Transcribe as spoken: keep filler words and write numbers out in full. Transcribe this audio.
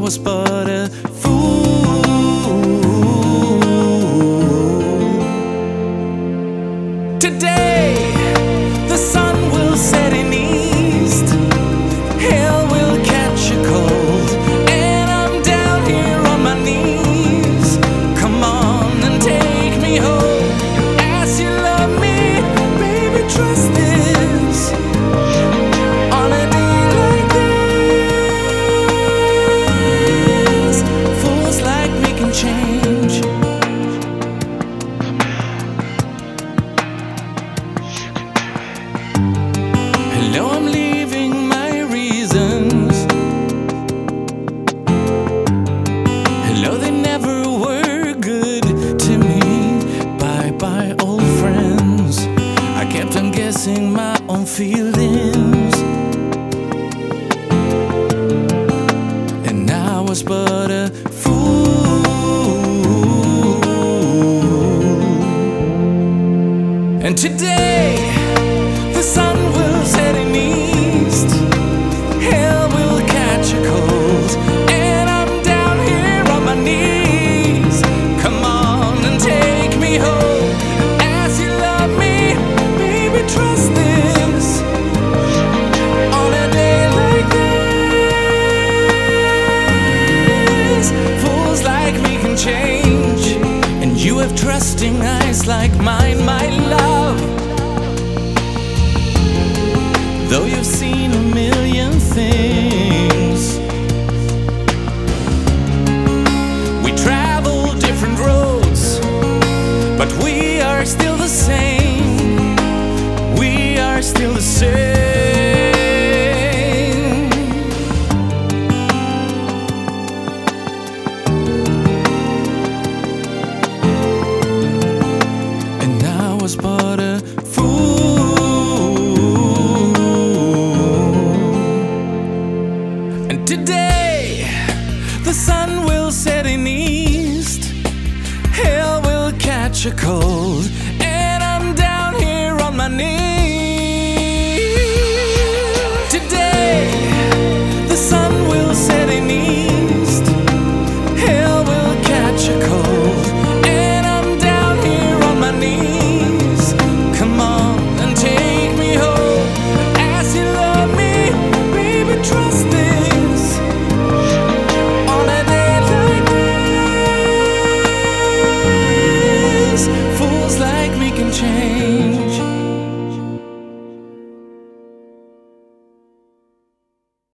was but a fool. Today the sun will set in east, hell will catch a cold, and I'm down here on my knees. Come on and take me home, as you love me, baby, trust this. On a day like this, fools like me can change. Hello, I'm leaving my reasons. Hello, they never were good to me. Bye bye, old friends. I kept on guessing my own feelings, and I was but a fool. And today the sun will set in east, hell will catch a cold, and I'm down here on my knees. Come on and take me home, as you love me, baby, trust this. On a day like this, fools like me can change. And you have trusting eyes like mine, my love. Though you've seen a million things, we travel different roads, but we are still the same. We are still the same. And I was but a fool. And today the sun will set in east, hell will catch a cold,